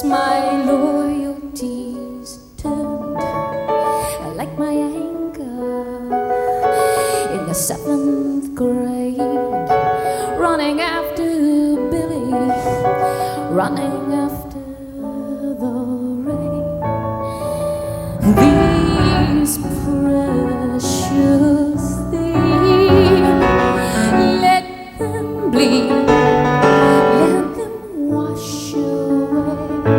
my loyalties turned like my anger in the 7th grade, running after Billy, running